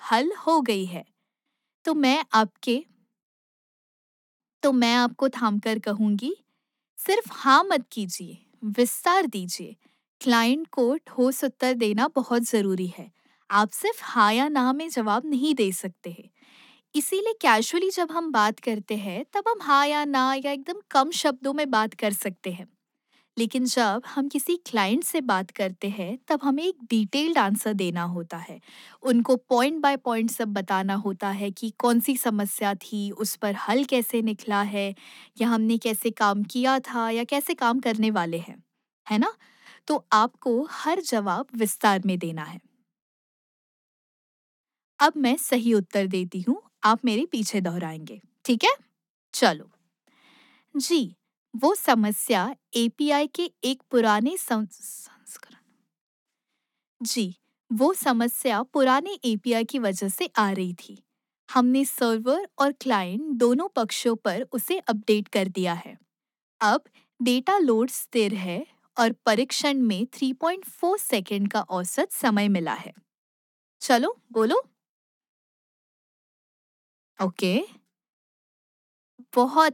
हल हो गई है। तो मैं आपके तो मैं आपको थामकर कहूँगी, सिर्फ हाँ मत कीजिए, विस्तार दीजिए। क्लाइंट को ठोस उत्तर देना बहुत ज़रूरी है। आप सिर्फ हाँ या ना में जवाब नहीं दे सकते हैं। इसीलिए कैजुअली जब हम बात करते हैं, तब हम हाँ या ना या एकदम कम शब्दों में बात कर सकते हैं। लेकिन जब हम किसी क्लाइंट से बात करते हैं, तब हमें एक डिटेल्ड आंसर देना होता है। उनको पॉइंट बाय पॉइंट सब बताना होता है कि कौन सी समस्या थी, उस पर हल कैसे निकला है, या हमने कैसे काम किया था या कैसे काम करने वाले हैं, है ना? तो आपको हर जवाब विस्तार में देना है। अब मैं सही उत्तर देती हूँ, आप मेरे पीछे दोहराएंगे, ठीक है? चलो। जी, वो समस्या एपीआई के एक पुराने संस्करण जी, वो समस्या पुराने एपीआई की वजह से आ रही थी। हमने सर्वर और क्लाइंट दोनों पक्षों पर उसे अपडेट कर दिया है। अब डेटा लोड स्थिर है और परीक्षण में 3.4 सेकंड का औसत समय मिला है। चलो, बोलो। ओके, बहुत